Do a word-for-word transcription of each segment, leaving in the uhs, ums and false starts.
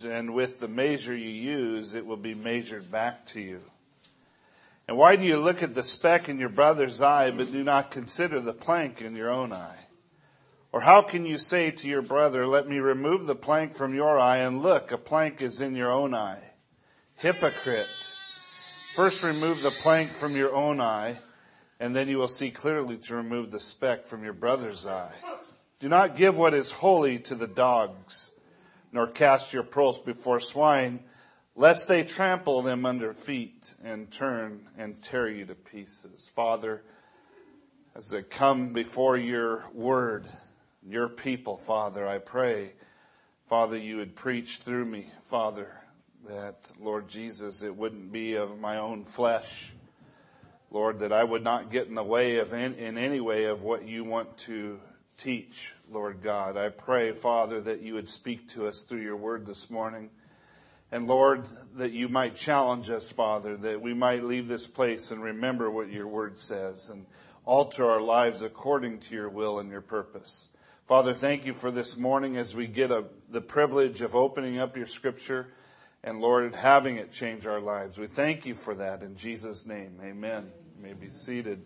and with the measure you use, it will be measured back to you. And why do you look at the speck in your brother's eye, but do not consider the plank in your own eye? Or how can you say to your brother, let me remove the plank from your eye, and look, a plank is in your own eye? Hypocrite! First remove the plank from your own eye, and then you will see clearly to remove the speck from your brother's eye. Do not give what is holy to the dogs, nor cast your pearls before swine, lest they trample them under feet and turn and tear you to pieces. Father, as I come before your word, your people, Father, I pray, Father, you would preach through me, Father, that, Lord Jesus, it wouldn't be of my own flesh. Lord, that I would not get in the way of, in, in any way of what you want to teach, Lord God. I pray, Father, that you would speak to us through your word this morning. And Lord, that you might challenge us, Father, that we might leave this place and remember what your word says and alter our lives according to your will and your purpose. Father, thank you for this morning as we get a, the privilege of opening up your scripture and, Lord, having it change our lives. We thank you for that in Jesus' name. Amen. You may be seated.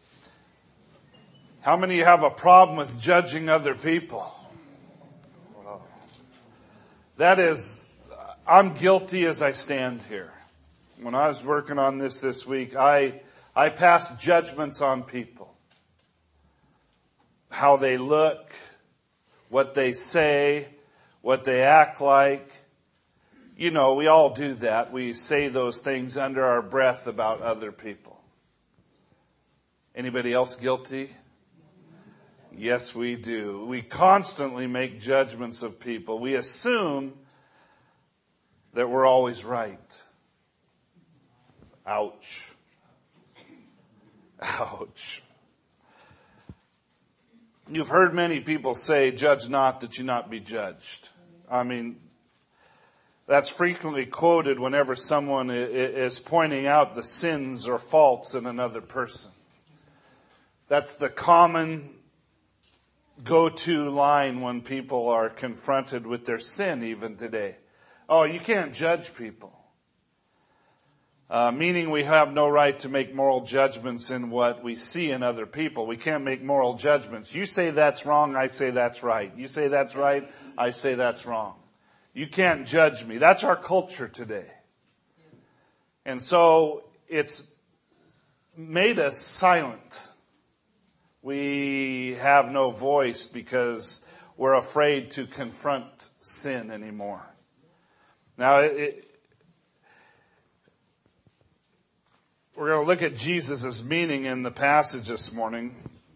How many have a problem with judging other people? Well, that is... I'm guilty as I stand here. When I was working on this this week, I I passed judgments on people. How they look, what they say, what they act like. You know, we all do that. We say those things under our breath about other people. Anybody else guilty? Yes, we do. We constantly make judgments of people. We assume that we're always right. Ouch. Ouch. You've heard many people say, judge not that you not be judged. I mean, that's frequently quoted whenever someone is pointing out the sins or faults in another person. That's the common go-to line when people are confronted with their sin even today. Oh, you can't judge people. Uh, meaning we have no right to make moral judgments in what we see in other people. We can't make moral judgments. You say that's wrong, I say that's right. You say that's right, I say that's wrong. You can't judge me. That's our culture today. And so it's made us silent. We have no voice because we're afraid to confront sin anymore. Now, it, it, we're going to look at Jesus' meaning in the passage this morning.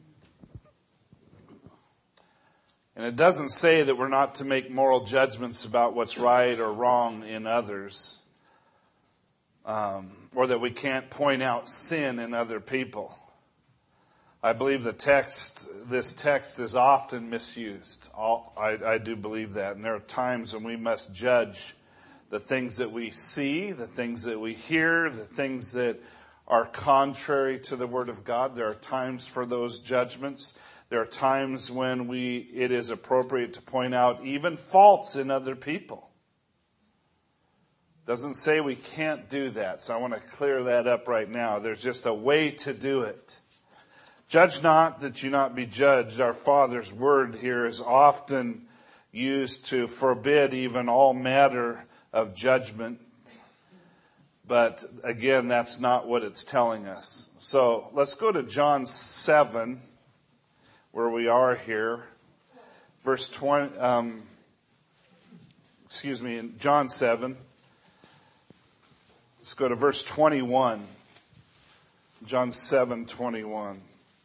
And it doesn't say that we're not to make moral judgments about what's right or wrong in others, um, or that we can't point out sin in other people. I believe the text, this text is often misused. All, I, I do believe that. And there are times when we must judge the things that we see, the things that we hear, the things that are contrary to the Word of God. There are times for those judgments. There are times when we it is appropriate to point out even faults in other people. Doesn't say we can't do that, so I want to clear that up right now. There's just a way to do it. Judge not that you not be judged. Our Father's word here is often used to forbid even all matter of judgment. But again, that's not what it's telling us. So let's go to John seven, where we are here. Verse twenty, um, excuse me, in John seven. Let's go to verse twenty-one. John seven, twenty-one.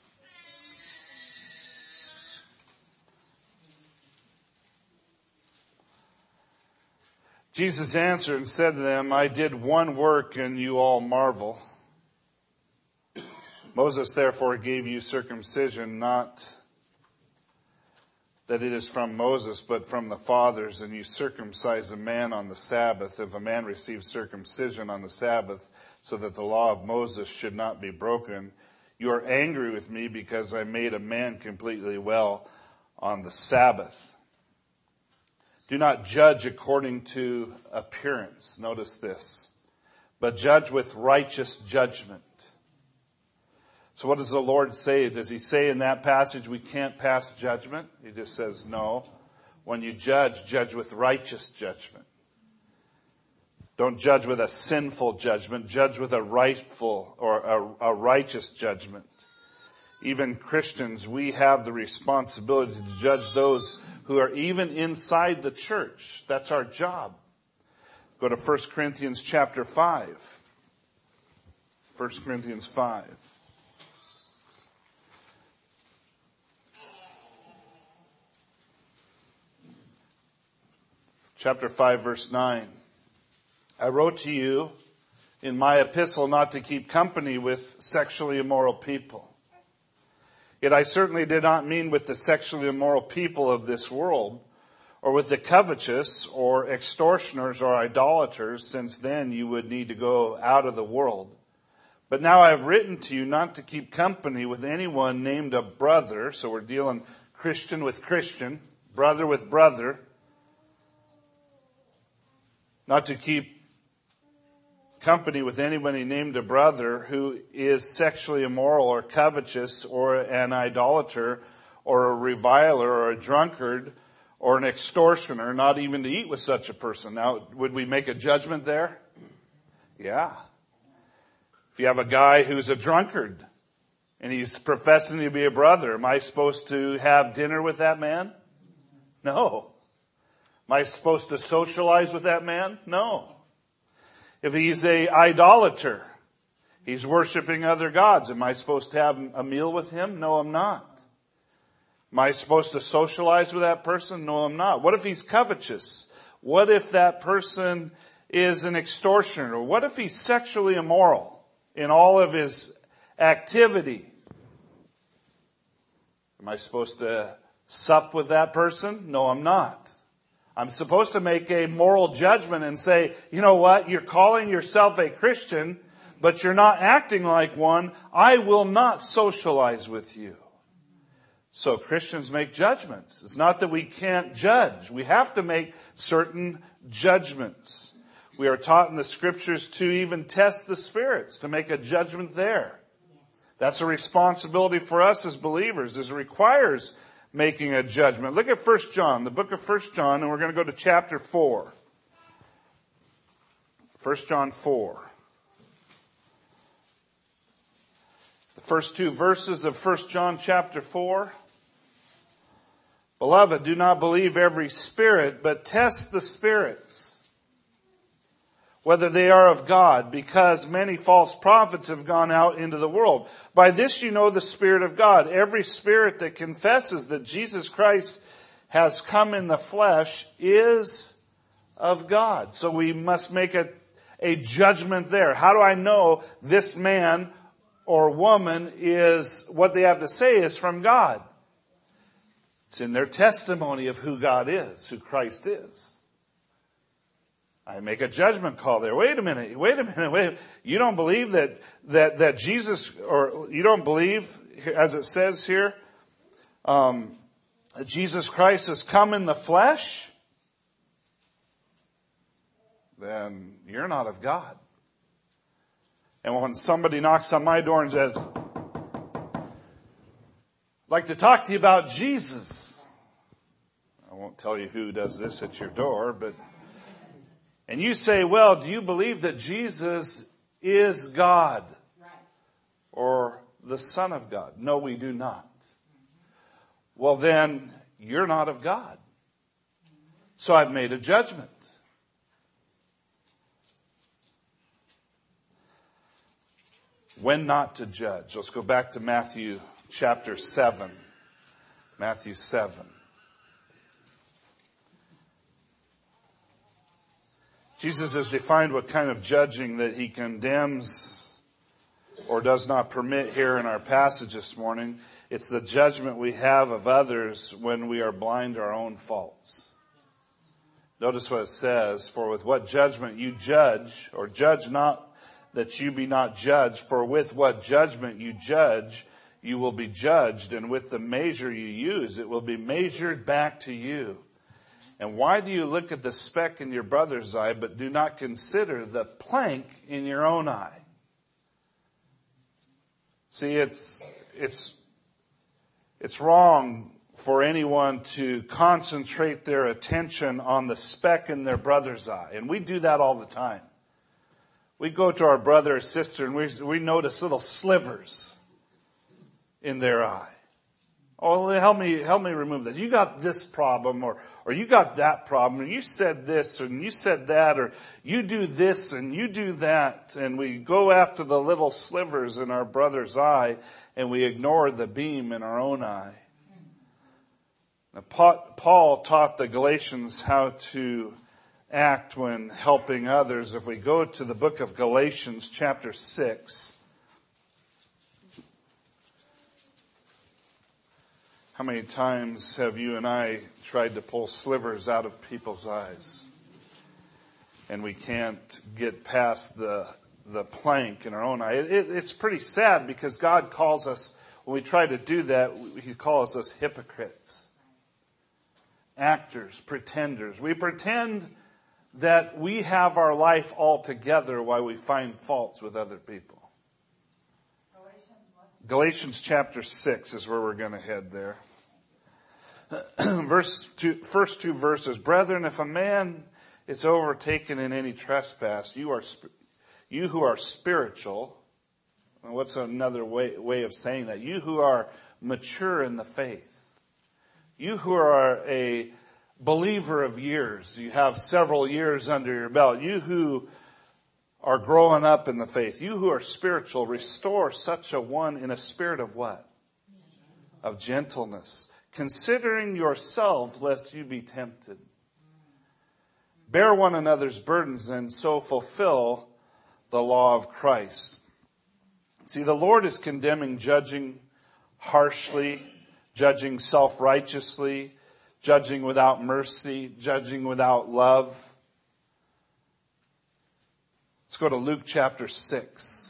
Jesus answered and said to them, I did one work and you all marvel. Moses therefore gave you circumcision, not that it is from Moses, but from the fathers, and you circumcise a man on the Sabbath. If a man receives circumcision on the Sabbath, so that the law of Moses should not be broken, you are angry with me because I made a man completely well on the Sabbath. Do not judge according to appearance. Notice this. But judge with righteous judgment. So what does the Lord say? Does he say in that passage we can't pass judgment? He just says, no. When you judge, judge with righteous judgment. Don't judge with a sinful judgment. Judge with a rightful or a, a righteous judgment. Even Christians, we have the responsibility to judge those who are even inside the church. That's our job. Go to First Corinthians chapter five. First Corinthians five. Chapter five, verse nine. I wrote to you in my epistle not to keep company with sexually immoral people. Yet I certainly did not mean with the sexually immoral people of this world, or with the covetous, or extortioners, or idolaters, since then you would need to go out of the world. But now I have written to you not to keep company with anyone named a brother, so we're dealing Christian with Christian, brother with brother, not to keep company with anybody named a brother who is sexually immoral or covetous or an idolater or a reviler or a drunkard or an extortioner, not even to eat with such a person. Now, would we make a judgment there? Yeah. If you have a guy who's a drunkard and he's professing to be a brother, am I supposed to have dinner with that man? No. Am I supposed to socialize with that man? No. If he's a idolater, he's worshiping other gods, am I supposed to have a meal with him? No, I'm not. Am I supposed to socialize with that person? No, I'm not. What if he's covetous? What if that person is an extortioner? What if he's sexually immoral in all of his activity? Am I supposed to sup with that person? No, I'm not. I'm supposed to make a moral judgment and say, you know what, you're calling yourself a Christian, but you're not acting like one. I will not socialize with you. So Christians make judgments. It's not that we can't judge. We have to make certain judgments. We are taught in the scriptures to even test the spirits, to make a judgment there. That's a responsibility for us as believers. It requires making a judgment. Look at First John, the book of First John, and we're going to go to chapter four. First John four. The first two verses of First John chapter four. Beloved, do not believe every spirit, but test the spirits, whether they are of God, because many false prophets have gone out into the world. By this you know the Spirit of God. Every spirit that confesses that Jesus Christ has come in the flesh is of God. So we must make a, a judgment there. How do I know this man or woman is, what they have to say is from God? It's in their testimony of who God is, who Christ is. I make a judgment call there. Wait a minute. Wait a minute. Wait. You don't believe that, that, that Jesus, or you don't believe, as it says here, um, that Jesus Christ has come in the flesh? Then you're not of God. And when somebody knocks on my door and says, I'd like to talk to you about Jesus. I won't tell you who does this at your door, but and you say, well, do you believe that Jesus is God or the Son of God? No, we do not. Well, then you're not of God. So I've made a judgment. When not to judge. Let's go back to Matthew chapter seven. Matthew seven. Jesus has defined what kind of judging that he condemns or does not permit here in our passage this morning. It's the judgment we have of others when we are blind to our own faults. Notice what it says, for with what judgment you judge, or judge not that you be not judged, for with what judgment you judge, you will be judged, and with the measure you use, it will be measured back to you. And why do you look at the speck in your brother's eye, but do not consider the plank in your own eye? See, it's, it's, it's wrong for anyone to concentrate their attention on the speck in their brother's eye. And we do that all the time. We go to our brother or sister and we, we notice little slivers in their eye. Oh, help me, help me remove this. You got this problem, or, or you got that problem, or you said this, and you said that, or you do this, and you do that. And we go after the little slivers in our brother's eye, and we ignore the beam in our own eye. Now, Paul taught the Galatians how to act when helping others. If we go to the book of Galatians, chapter six, how many times have you and I tried to pull slivers out of people's eyes? And we can't get past the the plank in our own eye. It, it's pretty sad because God calls us, when we try to do that, He calls us hypocrites. Actors, pretenders. We pretend that we have our life all together while we find faults with other people. Galatians chapter six is where we're going to head there. Verse two, first two verses. Brethren, if a man is overtaken in any trespass, you are you who are spiritual. What's another way, way of saying that? You who are mature in the faith. You who are a believer of years. You have several years under your belt. You who are growing up in the faith. You who are spiritual, restore such a one in a spirit of what? Of gentleness. Considering yourselves, lest you be tempted. Bear one another's burdens and so fulfill the law of Christ. See, the Lord is condemning judging harshly, judging self-righteously, judging without mercy, judging without love. Let's go to Luke chapter six.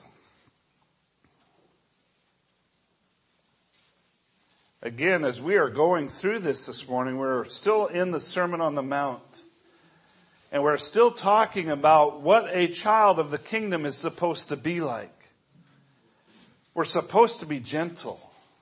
Again, as we are going through this this morning, we're still in the Sermon on the Mount. And we're still talking about what a child of the kingdom is supposed to be like. We're supposed to be gentle,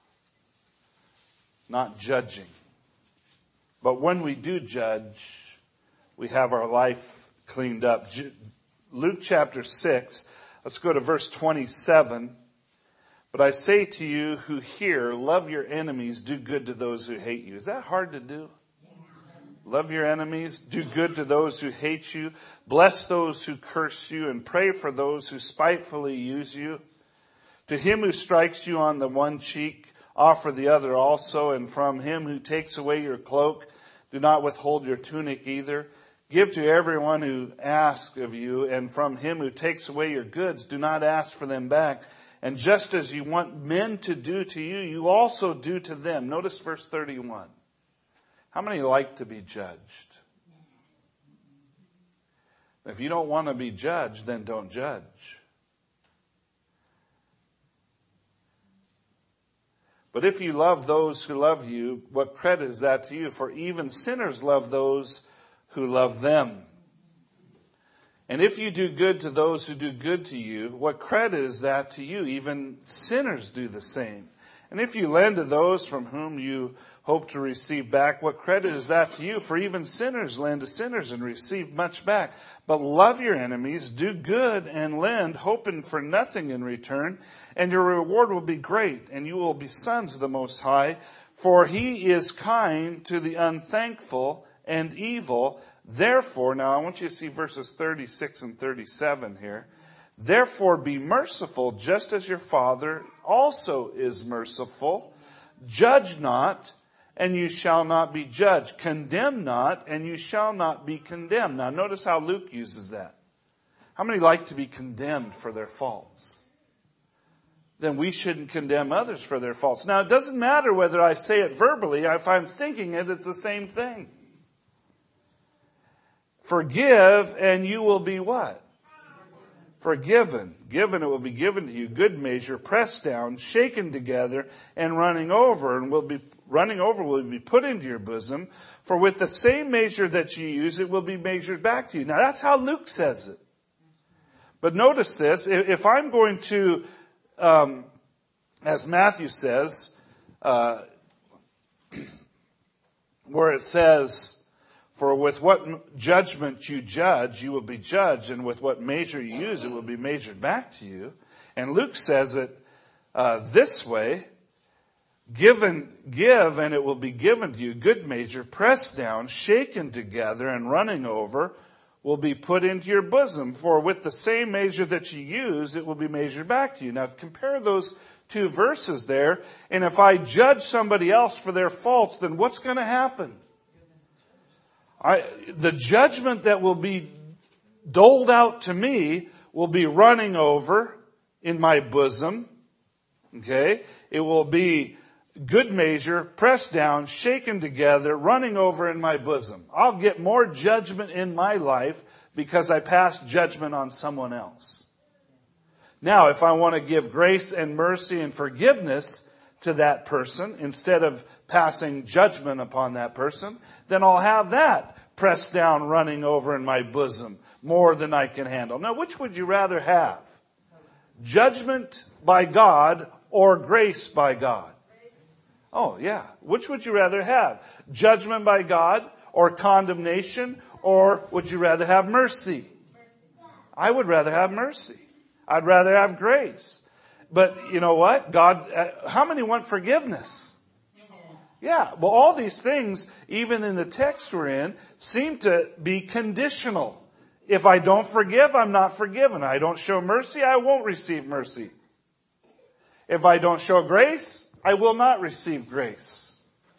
not judging. But when we do judge, we have our life cleaned up. Luke chapter six, let's go to verse twenty-seven. But I say to you who hear, love your enemies, do good to those who hate you. Is that hard to do? Love your enemies, do good to those who hate you, bless those who curse you, and pray for those who spitefully use you. To him who strikes you on the one cheek, offer the other also, and from him who takes away your cloak, do not withhold your tunic either. Give to everyone who asks of you, and from him who takes away your goods, do not ask for them back. And just as you want men to do to you, you also do to them. Notice verse thirty-one. How many like to be judged? If you don't want to be judged, then don't judge. But if you love those who love you, what credit is that to you? For even sinners love those who love them. And if you do good to those who do good to you, what credit is that to you? Even sinners do the same. And if you lend to those from whom you hope to receive back, what credit is that to you? For even sinners lend to sinners and receive much back. But love your enemies, do good and lend, hoping for nothing in return, and your reward will be great, and you will be sons of the Most High. For he is kind to the unthankful and evil. Therefore, now I want you to see verses thirty-six and thirty-seven here. Therefore be merciful, just as your Father also is merciful. Judge not, and you shall not be judged. Condemn not, and you shall not be condemned. Now notice how Luke uses that. How many like to be condemned for their faults? Then we shouldn't condemn others for their faults. Now it doesn't matter whether I say it verbally. If I'm thinking it, it's the same thing. Forgive, and you will be what? Forgiven, given it will be given to you, good measure, pressed down, shaken together, and running over, and will be running over will be put into your bosom. For with the same measure that you use, it will be measured back to you. Now that's how Luke says it. But notice this: if I'm going to, um, as Matthew says, uh, where it says, for with what judgment you judge, you will be judged, and with what measure you use, it will be measured back to you. And Luke says it uh, this way: Given, give, and it will be given to you. Good measure, pressed down, shaken together, and running over, will be put into your bosom. For with the same measure that you use, it will be measured back to you. Now compare those two verses there, and if I judge somebody else for their faults, then what's going to happen? I, the judgment that will be doled out to me will be running over in my bosom. Okay? It will be good measure, pressed down, shaken together, running over in my bosom. I'll get more judgment in my life because I passed judgment on someone else. Now, if I want to give grace and mercy and forgiveness to that person, instead of passing judgment upon that person, then I'll have that pressed down, running over in my bosom, more than I can handle. Now, which would you rather have? Judgment by God or grace by God? Oh, yeah. Which would you rather have? Judgment by God or condemnation, or would you rather have mercy? I would rather have mercy. I'd rather have grace. But you know what? God, how many want forgiveness? Yeah. Well, all these things, even in the text we're in, seem to be conditional. If I don't forgive, I'm not forgiven. I don't show mercy, I won't receive mercy. If I don't show grace, I will not receive grace.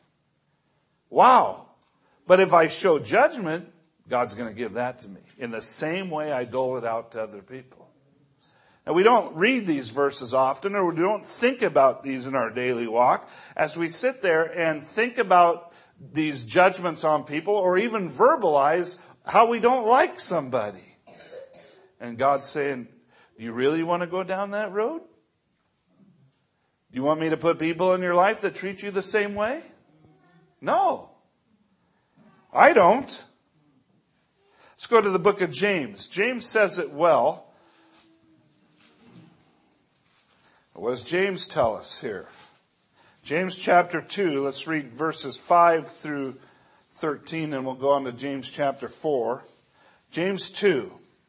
Wow. But if I show judgment, God's going to give that to me in the same way I dole it out to other people. Now, we don't read these verses often, or we don't think about these in our daily walk. As we sit there and think about these judgments on people, or even verbalize how we don't like somebody. And God's saying, do you really want to go down that road? Do you want me to put people in your life that treat you the same way? No. I don't. Let's go to the book of James. James says it well. What does James tell us here? James chapter two, let's read verses five through thirteen, and we'll go on to James chapter four. James two.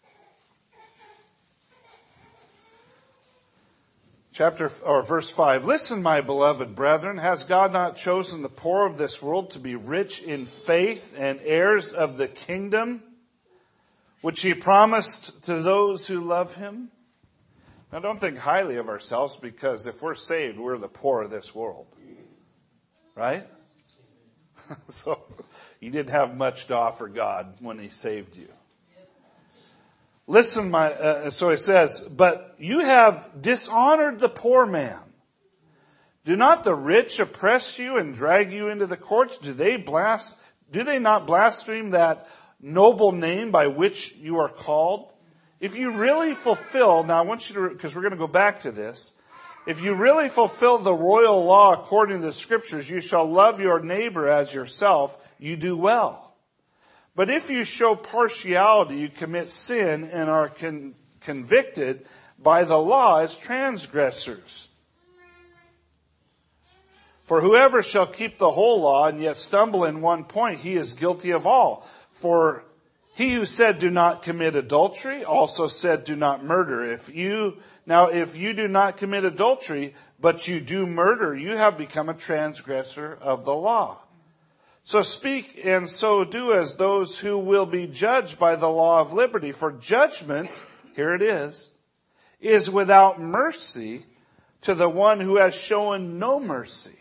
Chapter, or verse five. Listen, my beloved brethren, has God not chosen the poor of this world to be rich in faith and heirs of the kingdom, which he promised to those who love him? Now, don't think highly of ourselves, because if we're saved, we're the poor of this world. Right? So, you didn't have much to offer God when he saved you. Listen, my, uh, so he says, but you have dishonored the poor man. Do not the rich oppress you and drag you into the courts? Do they blast, do they not blaspheme that noble name by which you are called? If you really fulfill, now I want you to, because we're going to go back to this. If you really fulfill the royal law according to the scriptures, you shall love your neighbor as yourself, you do well. But if you show partiality, you commit sin and are con- convicted by the law as transgressors. For whoever shall keep the whole law and yet stumble in one point, he is guilty of all. For he who said, do not commit adultery, also said, do not murder. If you, now if you do not commit adultery, but you do murder, you have become a transgressor of the law. So speak and so do as those who will be judged by the law of liberty. For judgment, here it is, is without mercy to the one who has shown no mercy.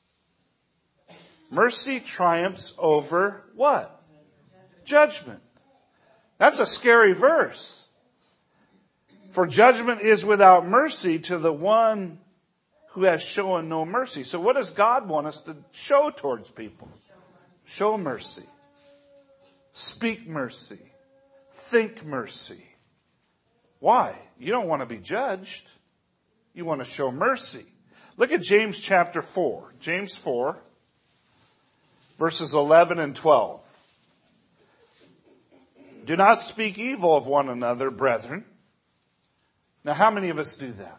Mercy triumphs over what? Judgment. That's a scary verse. For judgment is without mercy to the one who has shown no mercy. So what does God want us to show towards people? Show mercy. Speak mercy. Think mercy. Why? You don't want to be judged. You want to show mercy. Look at James chapter four. James four, verses eleven and twelve. Do not speak evil of one another, brethren. Now, how many of us do that?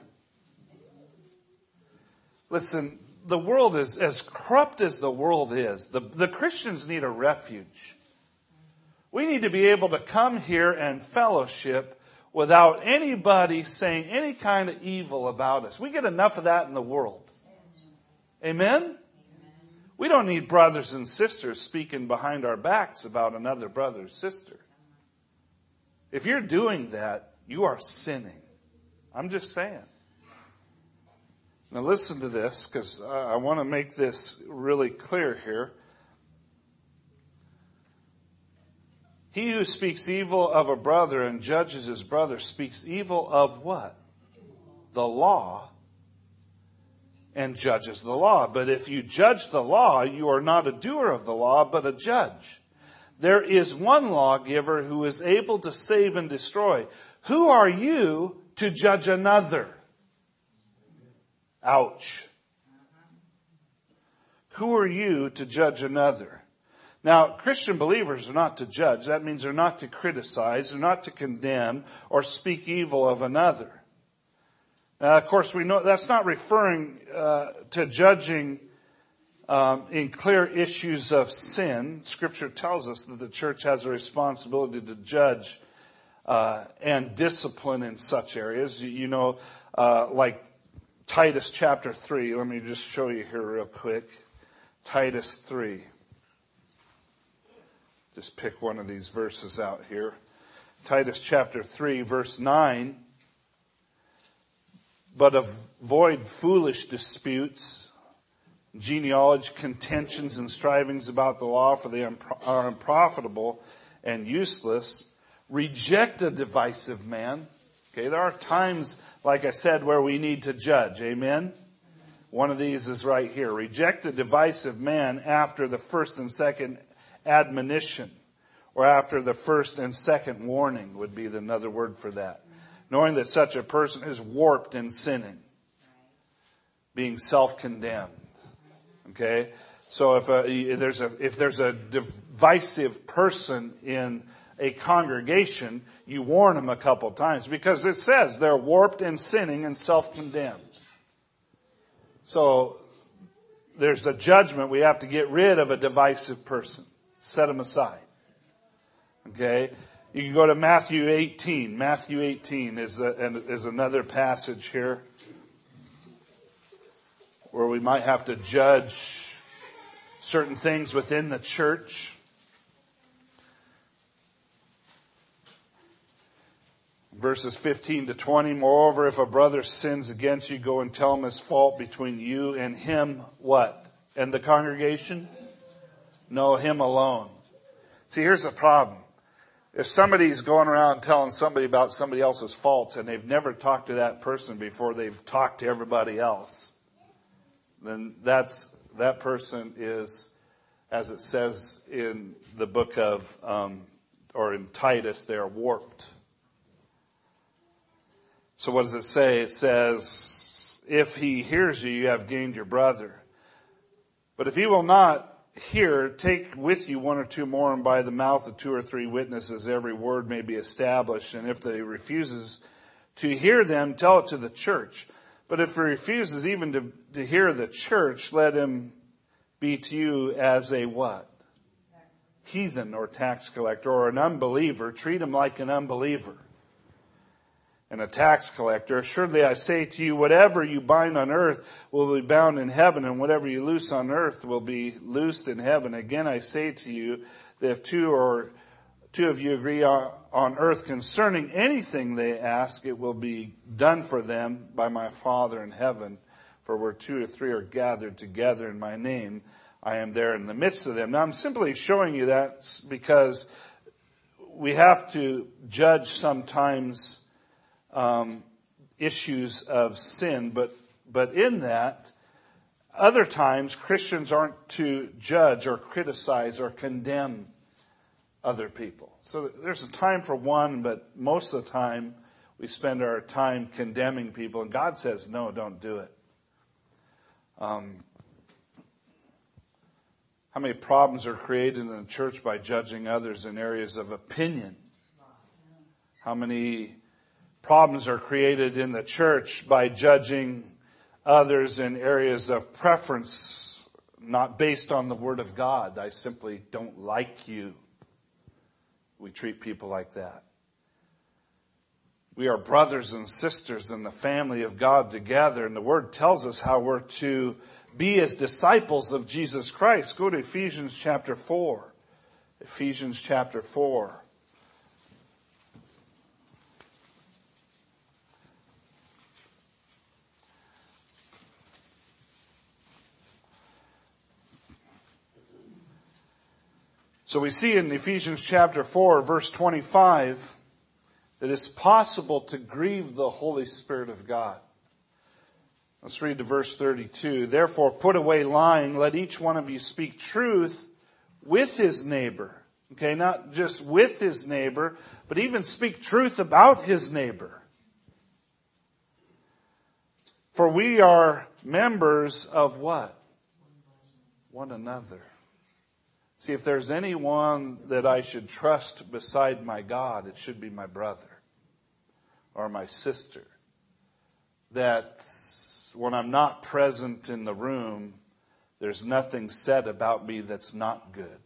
Listen, the world is, as corrupt as the world is, the, the Christians need a refuge. We need to be able to come here and fellowship without anybody saying any kind of evil about us. We get enough of that in the world. Amen? Amen? We don't need brothers and sisters speaking behind our backs about another brother or sister. If you're doing that, you are sinning. I'm just saying. Now listen to this, because I want to make this really clear here. He who speaks evil of a brother and judges his brother speaks evil of what? The law, and judges the law. But if you judge the law, you are not a doer of the law, but a judge. There is one lawgiver who is able to save and destroy. Who are you to judge another? Ouch. Who are you to judge another? Now, Christian believers are not to judge. That means they're not to criticize, they're not to condemn or speak evil of another. Now, of course, we know that's not referring uh, to judging Um, in clear issues of sin. Scripture tells us that the church has a responsibility to judge uh, and discipline in such areas. You, you know, uh, like Titus chapter three. Let me just show you here real quick. Titus three. Just pick one of these verses out here. Titus chapter three, verse nine. But avoid foolish disputes, genealogy, contentions, and strivings about the law, for they are unprofitable and useless. Reject a divisive man. Okay, there are times, like I said, where we need to judge. Amen? One of these is right here. Reject a divisive man after the first and second admonition, or after the first and second warning would be another word for that. Knowing that such a person is warped in sinning, being self-condemned. Okay, so if, a, if there's a if there's a divisive person in a congregation, you warn them a couple of times, because it says they're warped in sinning and self-condemned. So there's a judgment. We have to get rid of a divisive person, set them aside. Okay, you can go to Matthew eighteen. Matthew eighteen is a, is another passage here where we might have to judge certain things within the church. Verses fifteen to twenty. Moreover, if a brother sins against you, go and tell him his fault between you and him. What? And the congregation? No, him alone. See, here's the problem. If somebody's going around telling somebody about somebody else's faults and they've never talked to that person before they've talked to everybody else, then that's that person is, as it says in the book of, um, or in Titus, they are warped. So what does it say? It says, if he hears you, you have gained your brother. But if he will not hear, take with you one or two more, and by the mouth of two or three witnesses every word may be established. And if he refuses to hear them, tell it to the church. But if he refuses even to, to hear the church, let him be to you as a what? Heathen or tax collector or an unbeliever. Treat him like an unbeliever and a tax collector. Surely I say to you, whatever you bind on earth will be bound in heaven, and whatever you loose on earth will be loosed in heaven. Again, I say to you that if two or two of you agree on, on earth concerning anything they ask, it will be done for them by my Father in heaven. For where two or three are gathered together in my name, I am there in the midst of them. Now, I'm simply showing you that because we have to judge sometimes Um, issues of sin, but but in that, other times Christians aren't to judge or criticize or condemn other people. So there's a time for one, but most of the time We spend our time condemning people, and God says, no, don't do it. Um, how many problems are created in the church by judging others in areas of opinion? How many problems are created in the church by judging others in areas of preference, not based on the Word of God? I simply don't like you. We treat people like that. We are brothers and sisters in the family of God together, and the Word tells us how we're to be as disciples of Jesus Christ. Go to Ephesians chapter four. Ephesians chapter four. So we see in Ephesians chapter four, verse twenty-five, that it's possible to grieve the Holy Spirit of God. Let's read to verse thirty-two. Therefore, put away lying. Let each one of you speak truth with his neighbor. Okay, not just with his neighbor, but even speak truth about his neighbor. For we are members of what? One another. See, if there's anyone that I should trust beside my God, it should be my brother or my sister. That when I'm not present in the room, there's nothing said about me that's not good.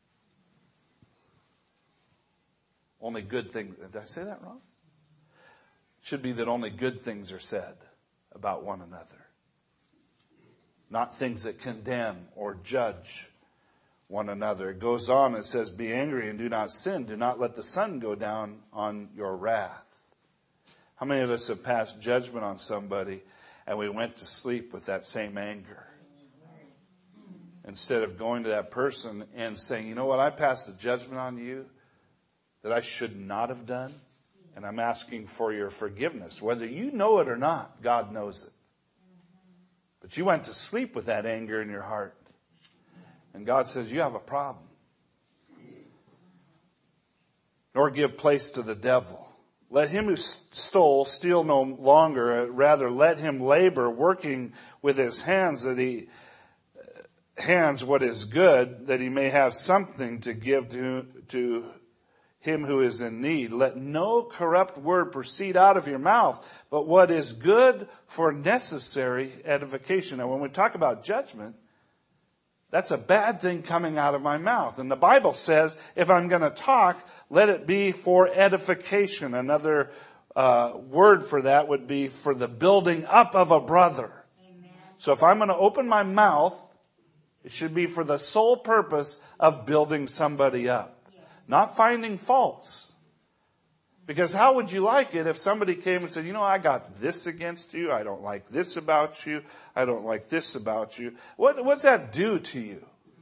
Only good things. Did I say that wrong? It should be that only good things are said about one another. Not things that condemn or judge one another. It goes on, it says, be angry and do not sin. Do not let the sun go down on your wrath. How many of us have passed judgment on somebody and we went to sleep with that same anger? Instead of going to that person and saying, you know what, I passed a judgment on you that I should not have done, and I'm asking for your forgiveness. Whether you know it or not, God knows it. But you went to sleep with that anger in your heart. And God says, you have a problem. Nor give place to the devil. Let him who stole steal no longer. Rather, let him labor, working with his hands, that he hands what is good, that he may have something to give to, to him who is in need. Let no corrupt word proceed out of your mouth, but what is good for necessary edification. Now, when we talk about judgment, that's a bad thing coming out of my mouth. And the Bible says, if I'm going to talk, let it be for edification. Another uh, word for that would be for the building up of a brother. Amen. So if I'm going to open my mouth, it should be for the sole purpose of building somebody up. Yes. Not finding faults. Because how would you like it if somebody came and said, you know, I got this against you. I don't like this about you. I don't like this about you. What, what's that do to you?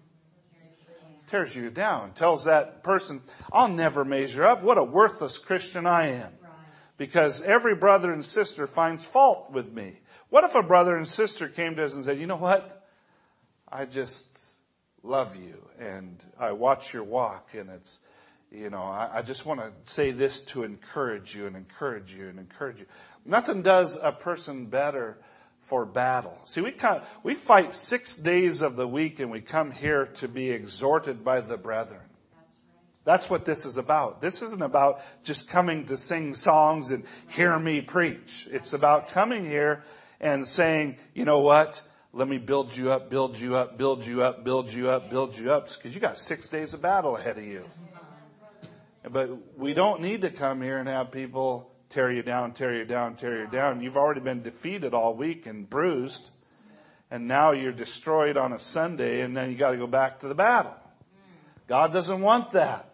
Tears you down. Tells that person, I'll never measure up. What a worthless Christian I am. Because every brother and sister finds fault with me. What if a brother and sister came to us and said, you know what? I just love you and I watch your walk and it's, You know, I, I just want to say this to encourage you and encourage you and encourage you. Nothing does a person better for battle. See, we come, we fight six days of the week and we come here to be exhorted by the brethren. That's what this is about. This isn't about just coming to sing songs and hear me preach. It's about coming here and saying, you know what? Let me build you up, build you up, build you up, build you up, build you up. Because you got six days of battle ahead of you. But we don't need to come here and have people tear you down, tear you down, tear you down. You've already been defeated all week and bruised. And now you're destroyed on a Sunday and then you got to go back to the battle. God doesn't want that.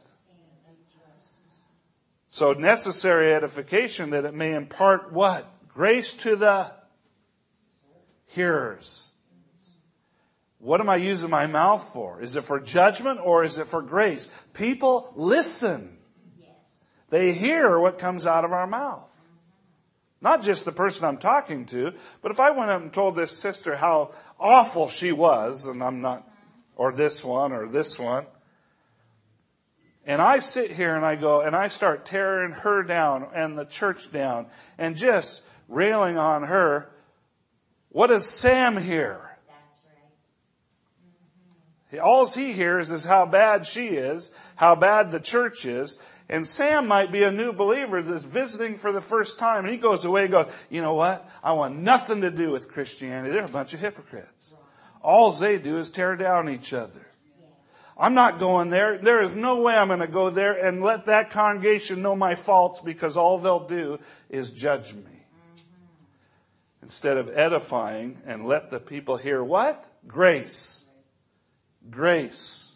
So necessary edification that it may impart what? Grace to the hearers. What am I using my mouth for? Is it for judgment or is it for grace? People listen. They hear what comes out of our mouth. Not just the person I'm talking to, but if I went up and told this sister how awful she was, and I'm not, or this one, or this one, And I sit here and I go, and I start tearing her down and the church down and just railing on her. What does Sam hear? That's right. Mm-hmm. All he hears is how bad she is, how bad the church is. And Sam might be a new believer that's visiting for the first time. And he goes away and goes, you know what? I want nothing to do with Christianity. They're a bunch of hypocrites. All they do is tear down each other. I'm not going there. There is no way I'm going to go there and let that congregation know my faults, because all they'll do is judge me. Mm-hmm. Instead of edifying and let the people hear what? Grace. Grace.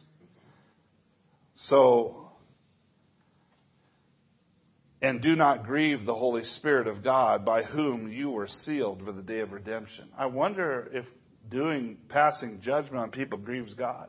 So, and do not grieve the Holy Spirit of God, by whom you were sealed for the day of redemption. I wonder if doing, passing judgment on people grieves God.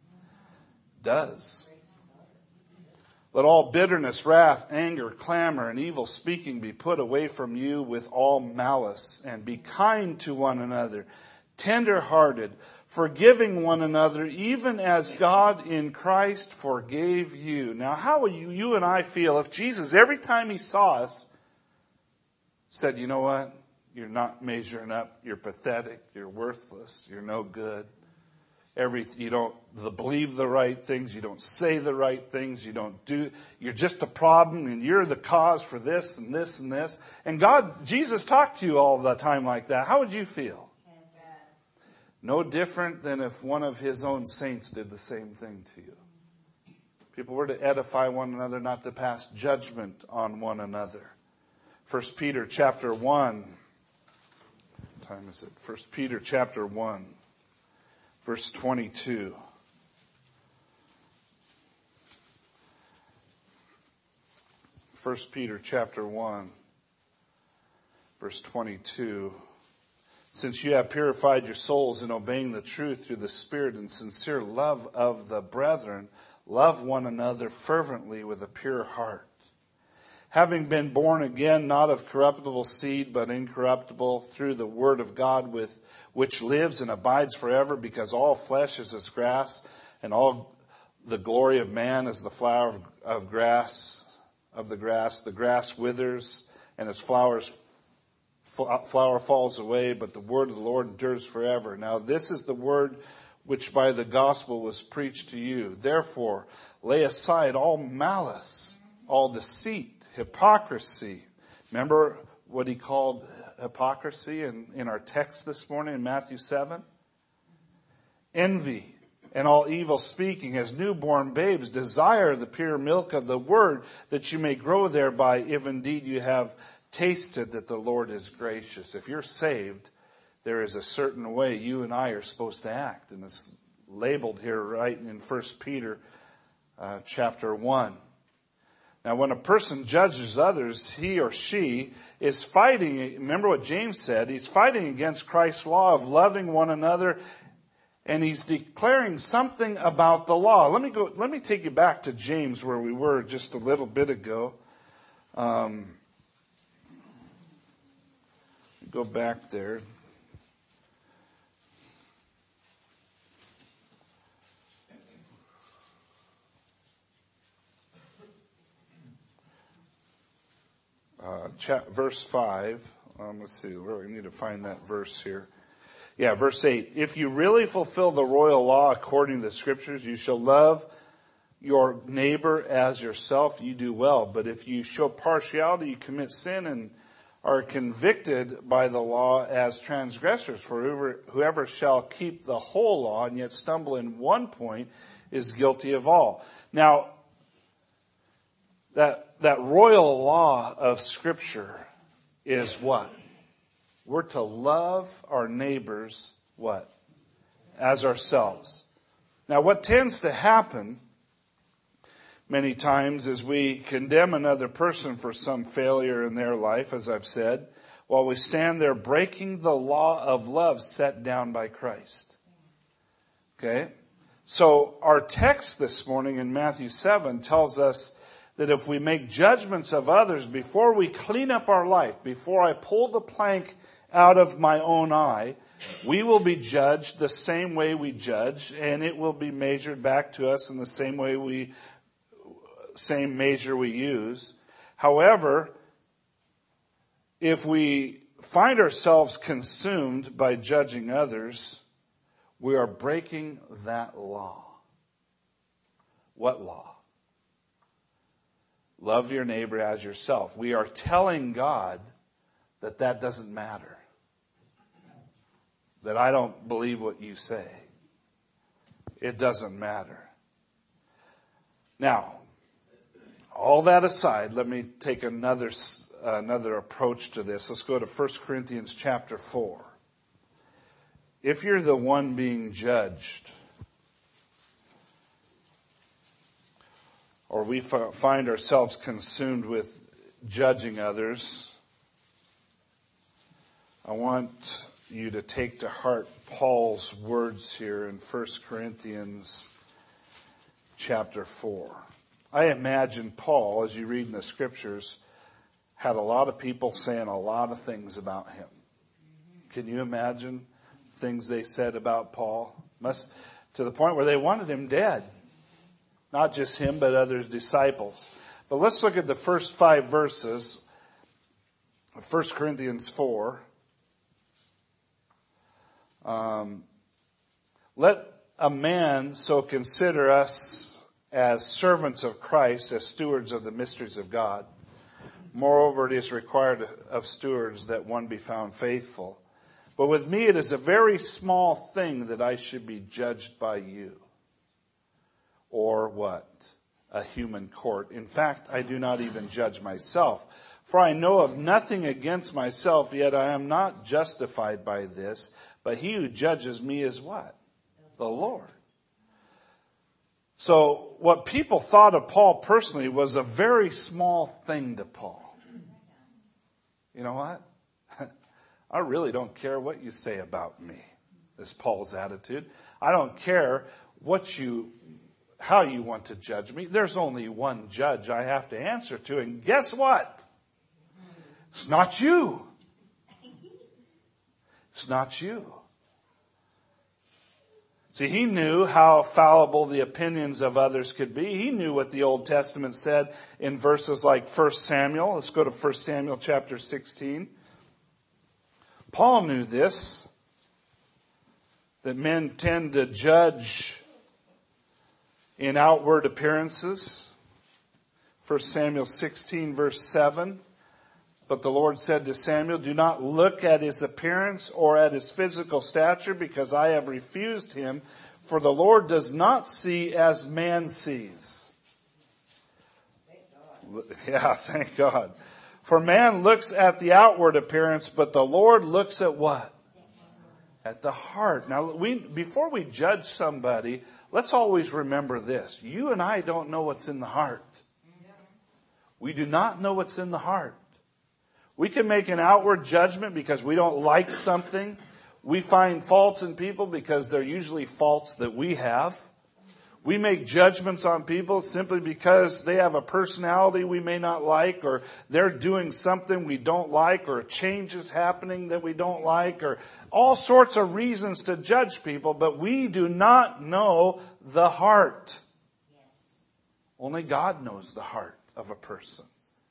Does. Let all bitterness, wrath, anger, clamor, and evil speaking be put away from you with all malice, and be kind to one another, tender-hearted, forgiving one another, even as God in Christ forgave you. Now, how would you, you and I feel if Jesus, every time he saw us, said, you know what? You're not measuring up. You're pathetic. You're worthless. You're no good. Every, you don't believe the right things. You don't say the right things. You don't do, you're just a problem, and you're the cause for this and this and this. And God, Jesus talked to you all the time like that. How would you feel? No different than if one of his own saints did the same thing to you. People were to edify one another, not to pass judgment on one another. First Peter chapter one. What time is it? First Peter chapter one. Verse twenty-two. First Peter chapter one, verse twenty-two. Since you have purified your souls in obeying the truth through the Spirit and sincere love of the brethren, love one another fervently with a pure heart. Having been born again, not of corruptible seed, but incorruptible, through the word of God, with which lives and abides forever, because all flesh is as grass, and all the glory of man is the flower of, of grass, of the grass. The grass withers, and its flowers, flower falls away, but the word of the Lord endures forever. Now this is the word which by the gospel was preached to you. Therefore, lay aside all malice, all deceit, hypocrisy. Remember what he called hypocrisy in, in our text this morning in Matthew seven? Envy and all evil speaking. As newborn babes, desire the pure milk of the word, that you may grow thereby, if indeed you have tasted that the Lord is gracious. If you're saved, there is a certain way you and I are supposed to act. And it's labeled here right in First Peter uh, chapter one. Now, when a person judges others, he or she is fighting. Remember what James said. He's fighting against Christ's law of loving one another, and he's declaring something about the law. Let me go. Let me take you back to James, where we were just a little bit ago. Um, go back there. Uh, cha- verse five. Um, let's see. We need to find that verse here. Yeah, verse eight. If you really fulfill the royal law according to the scriptures, you shall love your neighbor as yourself. You do well. But if you show partiality, you commit sin and are convicted by the law as transgressors. For whoever, whoever shall keep the whole law and yet stumble in one point is guilty of all. Now, that that royal law of Scripture is what? We're to love our neighbors, what? As ourselves. Now, what tends to happen many times is we condemn another person for some failure in their life, as I've said, while we stand there breaking the law of love set down by Christ. Okay? So our text this morning in Matthew seven tells us that if we make judgments of others before we clean up our life, before I pull the plank out of my own eye, we will be judged the same way we judge, and it will be measured back to us in the same way we same measure we use. However, if we find ourselves consumed by judging others, we are breaking that law. What law? Love your neighbor as yourself. We are telling God that that doesn't matter. That I don't believe what you say. It doesn't matter. Now, all that aside, let me take another another approach to this. Let's go to First Corinthians chapter four. If you're the one being judged, or we f- find ourselves consumed with judging others, I want you to take to heart Paul's words here in First Corinthians chapter four. I imagine Paul, as you read in the scriptures, had a lot of people saying a lot of things about him. Can you imagine things they said about Paul? Must, to the point where they wanted him dead. Not just him, but other disciples. But let's look at the first five verses of First Corinthians four. Um, Let a man so consider us as servants of Christ, as stewards of the mysteries of God. Moreover, it is required of stewards that one be found faithful. But with me it is a very small thing that I should be judged by you. Or what? A human court. In fact, I do not even judge myself. For I know of nothing against myself, yet I am not justified by this. But he who judges me is what? The Lord. So what people thought of Paul personally was a very small thing to Paul. You know what? I really don't care what you say about me, is Paul's attitude. I don't care what you, how you want to judge me. There's only one judge I have to answer to. And guess what? It's not you. It's not you. See, he knew how fallible the opinions of others could be. He knew what the Old Testament said in verses like First Samuel. Let's go to First Samuel chapter sixteen. Paul knew this, that men tend to judge in outward appearances. First Samuel sixteen verse seven. But the Lord said to Samuel, do not look at his appearance or at his physical stature, because I have refused him. For the Lord does not see as man sees. Thank God. Yeah, thank God. For man looks at the outward appearance, but the Lord looks at what? At the heart. Now, we, before we judge somebody, let's always remember this. You and I don't know what's in the heart. We do not know what's in the heart. We can make an outward judgment because we don't like something. We find faults in people because they're usually faults that we have. We make judgments on people simply because they have a personality we may not like, or they're doing something we don't like, or a change is happening that we don't like, or all sorts of reasons to judge people, but we do not know the heart. Only God knows the heart of a person.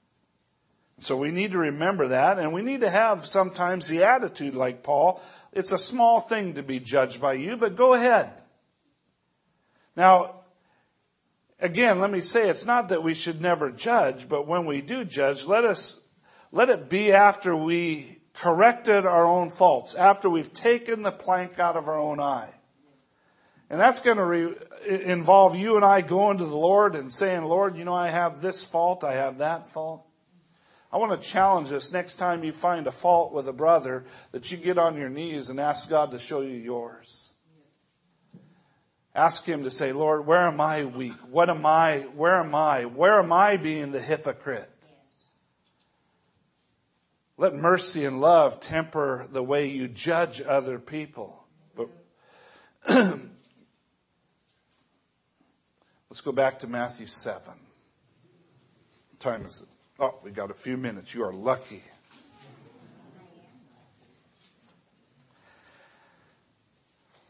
So we need to remember that, and we need to have sometimes the attitude like Paul. It's a small thing to be judged by you, but go ahead. Now, again, let me say, it's not that we should never judge, but when we do judge, let us, let it be after we corrected our own faults, after we've taken the plank out of our own eye. And that's going to re- involve you and I going to the Lord and saying, Lord, you know, I have this fault, I have that fault. I want to challenge us next time you find a fault with a brother that you get on your knees and ask God to show you yours. Ask Him to say, Lord, where am I weak? What am I? Where am I? Where am I being the hypocrite? Let mercy and love temper the way you judge other people. But let's go back to Matthew seven. What time is it? Oh, we got a few minutes. You are lucky.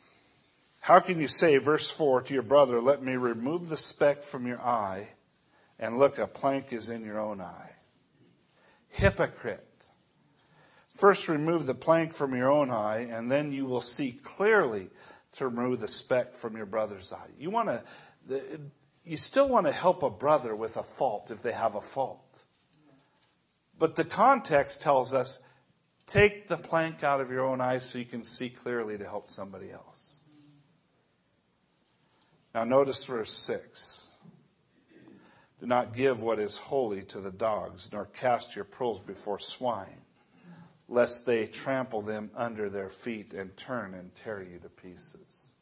How can you say, verse four, to your brother, let me remove the speck from your eye, and look, a plank is in your own eye. Hypocrite. First remove the plank from your own eye, and then you will see clearly to remove the speck from your brother's eye. You want to, you still want to help a brother with a fault if they have a fault. But the context tells us, take the plank out of your own eye so you can see clearly to help somebody else. Now notice verse six. Do not give what is holy to the dogs, nor cast your pearls before swine, lest they trample them under their feet and turn and tear you to pieces.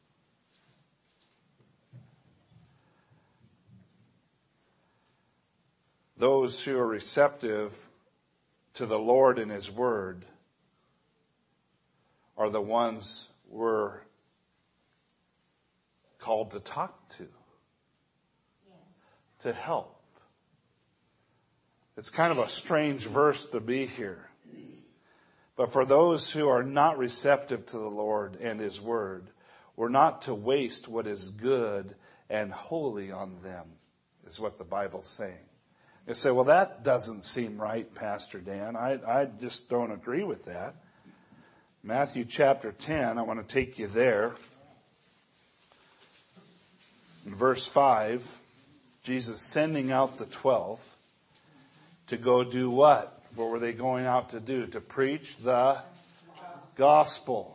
Those who are receptive to the Lord and His Word are the ones we're called to talk to, yes, to help. It's kind of a strange verse to be here. But for those who are not receptive to the Lord and His Word, we're not to waste what is good and holy on them, is what the Bible's saying. You say, well, that doesn't seem right, Pastor Dan. I, I just don't agree with that. Matthew chapter ten, I want to take you there. In verse five, Jesus sending out the twelve to go do what? What were they going out to do? To preach the gospel.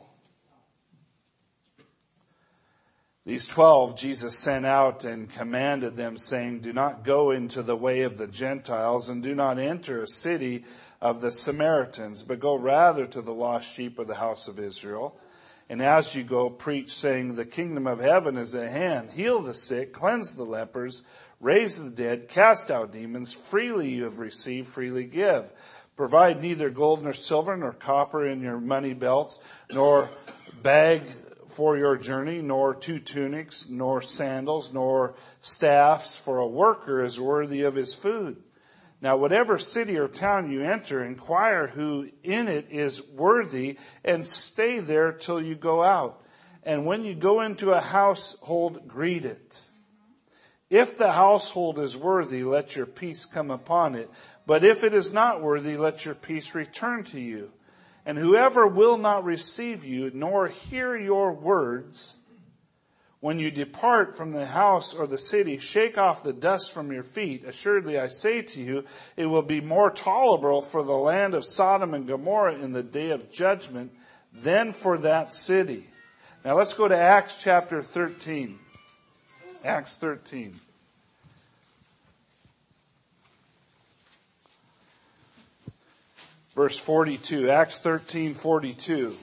These twelve Jesus sent out and commanded them, saying, do not go into the way of the Gentiles, and do not enter a city of the Samaritans, but go rather to the lost sheep of the house of Israel. And as you go, preach, saying, the kingdom of heaven is at hand. Heal the sick, cleanse the lepers, raise the dead, cast out demons. Freely you have received, freely give. Provide neither gold nor silver nor copper in your money belts, nor bag for your journey, nor two tunics, nor sandals, nor staffs, for a worker is worthy of his food. Now, whatever city or town you enter, inquire who in it is worthy, and stay there till you go out. And when you go into a household, greet it. If the household is worthy, let your peace come upon it. But if it is not worthy, let your peace return to you. And whoever will not receive you, nor hear your words, when you depart from the house or the city, shake off the dust from your feet. Assuredly, I say to you, it will be more tolerable for the land of Sodom and Gomorrah in the day of judgment than for that city. Now let's go to Acts chapter thirteen. Acts thirteen. Verse forty-two, Acts thirteen forty-two.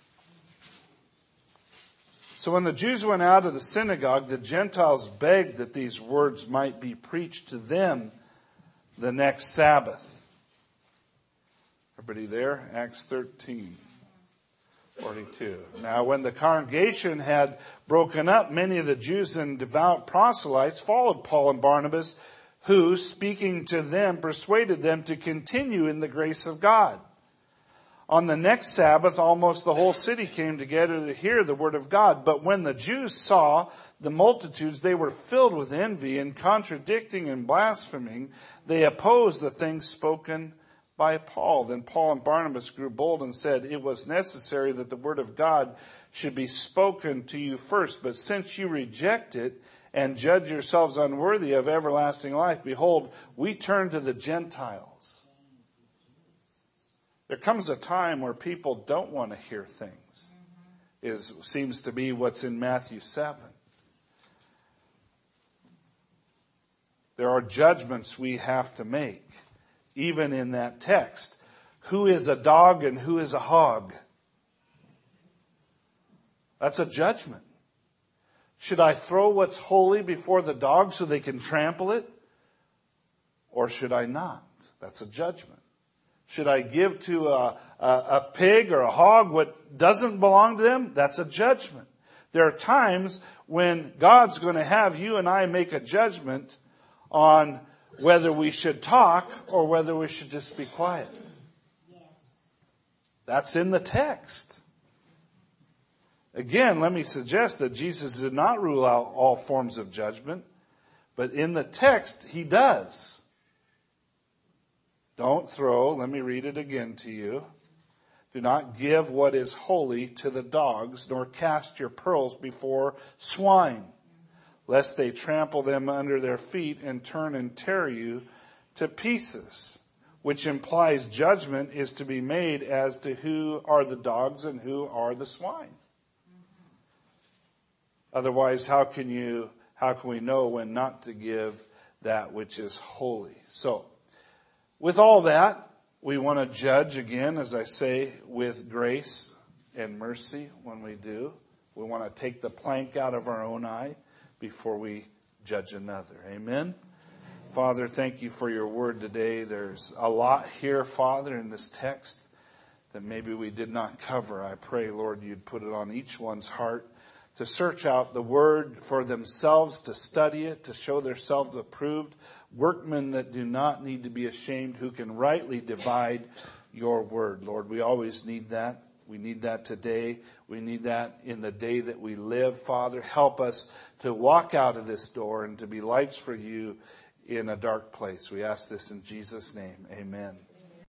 So when the Jews went out of the synagogue, the Gentiles begged that these words might be preached to them the next Sabbath. Everybody there? Acts thirteen forty-two. Now when the congregation had broken up, many of the Jews and devout proselytes followed Paul and Barnabas, who, speaking to them, persuaded them to continue in the grace of God. On the next Sabbath, almost the whole city came together to hear the word of God. But when the Jews saw the multitudes, they were filled with envy, and contradicting and blaspheming, they opposed the things spoken by Paul. Then Paul and Barnabas grew bold and said, it was necessary that the word of God should be spoken to you first. But since you reject it and judge yourselves unworthy of everlasting life, behold, we turn to the Gentiles. There comes a time where people don't want to hear things. Is seems to be what's in Matthew seven. There are judgments we have to make, even in that text. Who is a dog and who is a hog? That's a judgment. Should I throw what's holy before the dogs so they can trample it? Or should I not? That's a judgment. Should I give to a, a, a pig or a hog what doesn't belong to them? That's a judgment. There are times when God's going to have you and I make a judgment on whether we should talk or whether we should just be quiet. Yes. That's in the text. Again, let me suggest that Jesus did not rule out all forms of judgment, But in the text, he does. Don't throw, let me read it again to you. Do not give what is holy to the dogs, nor cast your pearls before swine, lest they trample them under their feet and turn and tear you to pieces. Which implies judgment is to be made as to who are the dogs and who are the swine. Otherwise, how can you, how can we know when not to give that which is holy? So, with all that, we want to judge again, as I say, with grace and mercy when we do. We want to take the plank out of our own eye before we judge another. Amen? Father, thank you for your word today. There's a lot here, Father, in this text that maybe we did not cover. I pray, Lord, you'd put it on each one's heart to search out the word for themselves, to study it, to show themselves approved, workmen that do not need to be ashamed, who can rightly divide your word. Lord, we always need that. We need that today. We need that in the day that we live. Father, help us to walk out of this door and to be lights for you in a dark place. We ask this in Jesus' name. Amen.